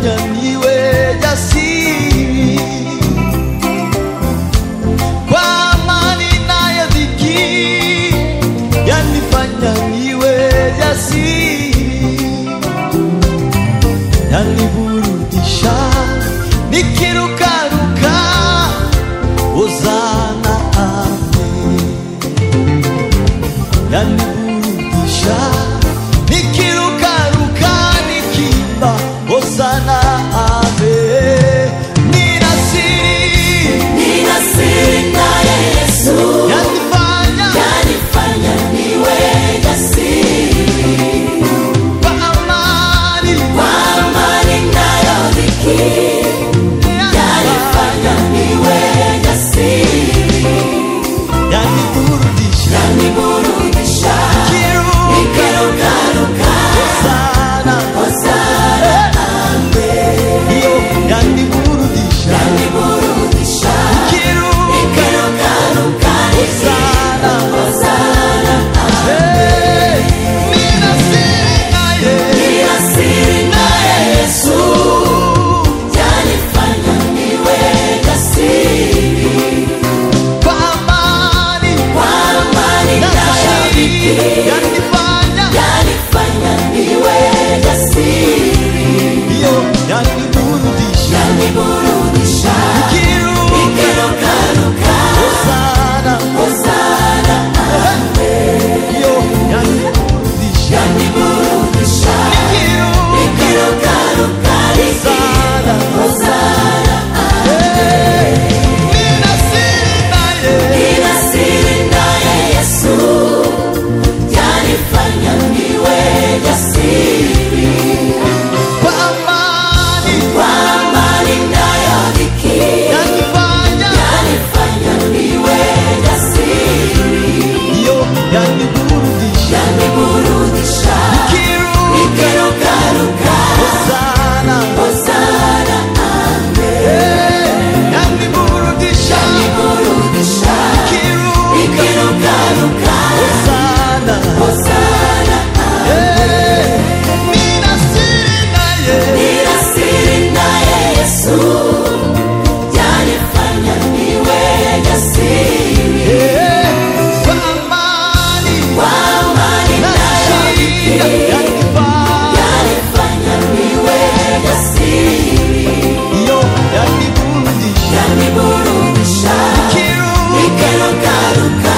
yanifanya niwe jasiri, kwa amani nayo dhiki yanifanya niwe jasiri, yaniburudisha nikirukaruka, Hosana amen. Yaniburudisha nikirukaruka, nikimba Hosana amen. Nina siri naye Yesu, yanifanya niwe jasiri, kwa amani nayo dhiki yanifanya niwe jasiri, yaniburudisha nikirukaruka, Hosana amen. Yaniburudisha nikirukaruka, Hosana amen. Nina siri naye Yesu, yanifanya niwe jasiri, kwa amani nayo dhiki yanifanya niwe jasiri, yaniburudisha nikirukaruka, Hosana amen. Yaniburudisha nikirukaruka, Hosana amen. Nina siri naye Yesu, yanifanya niwe jasiri, kwa amani nayo dhiki yanifanya niwe jasiri, yaniburudisha nikirukaruka, Hosana amen. Yaniburudisha nikirukaruka, Hosana amen. Nina siri naye Yesu, yanifanya niwe jasiri, kwa amani nayo dhiki yanifanya niwe jasiri, yaniburudisha nikirukaruka,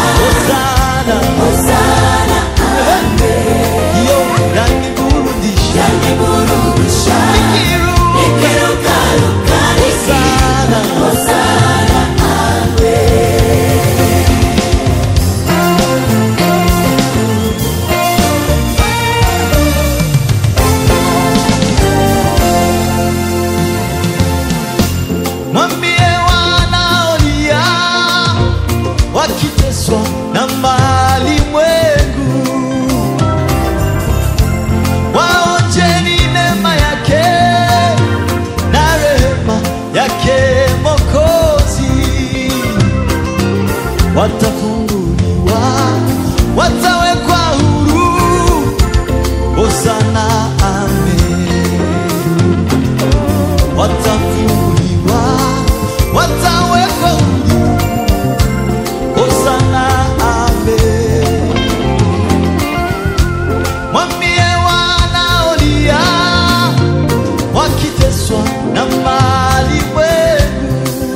Hosana amen. Yaniburudisha nikirukaruka, Hosana amen. Mwambie wanaolia wakiteswa na malimwengu, waonjeni neema yake na rehema yake Mwokozi, watafunguliwa, watawekwa huru, Hosana amen. Watafunguliwa, watawekwa huru, Hosana amen. Mwambie wanaolia wakiteswa na malimwengu,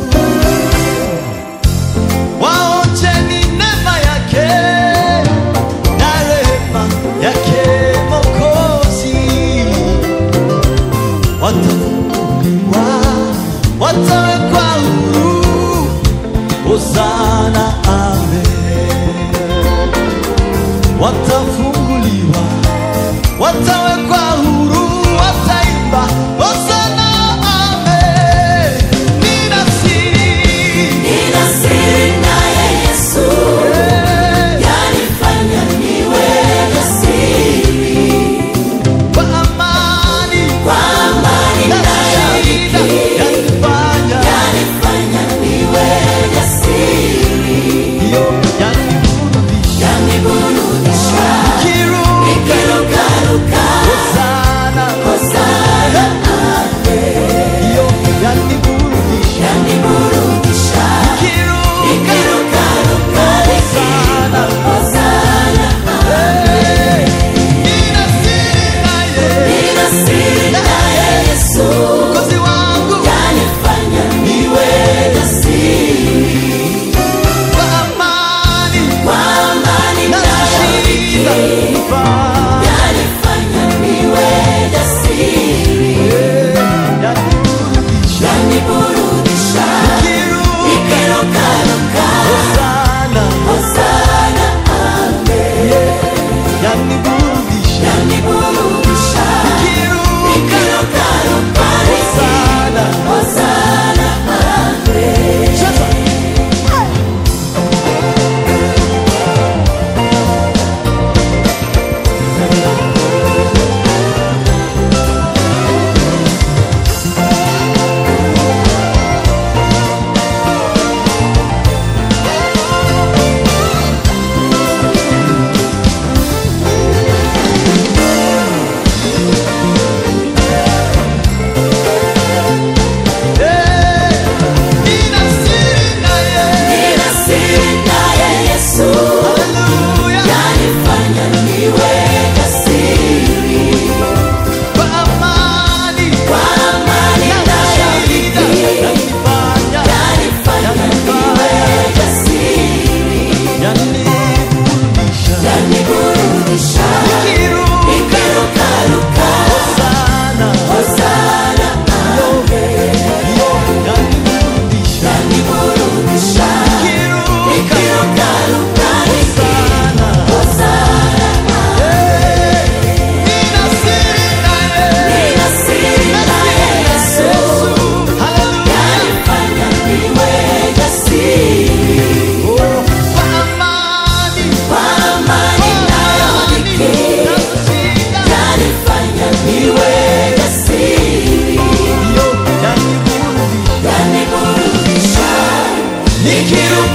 waonjeni neema yake na rehema yake Mwokozi, watafunguliwa, watawekwa huru, Hosana amen. Watafunguliwa, watawekwa huru, wataimba Hosana amen. Nina siri naye Yesu, yanifanya niwe jasiri, kwa amani nayo dhiki yanifanya niwe jasiri,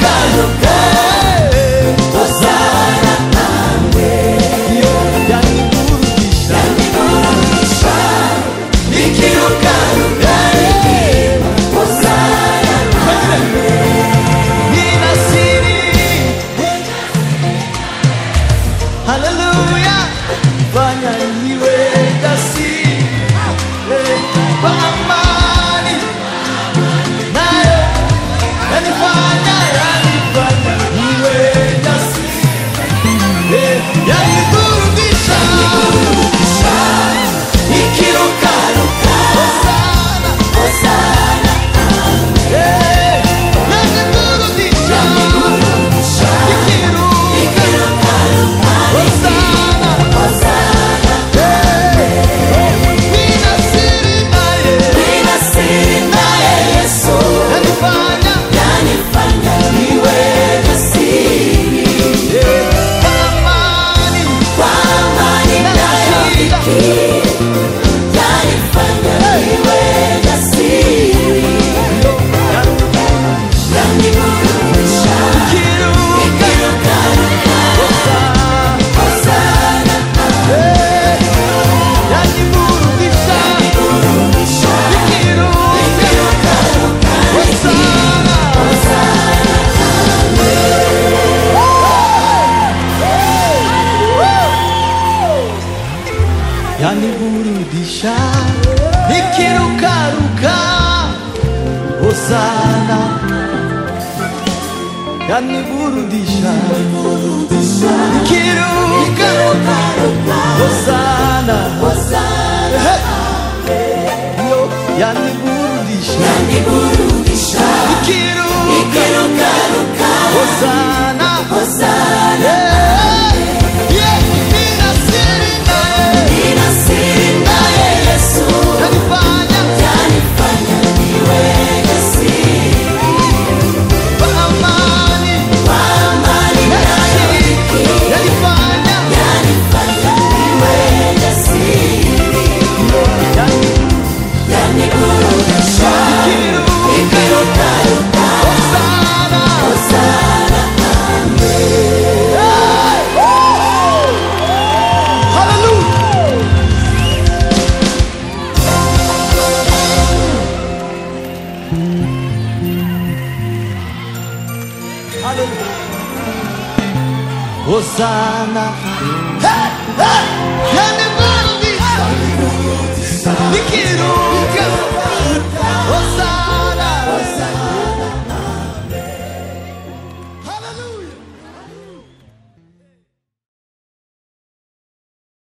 yaniburudisha nikirukaruka hosana yaniburudisha nikirukaruka hosana yo yaniburudisha nikirukaruka hosana Hosanna, hey!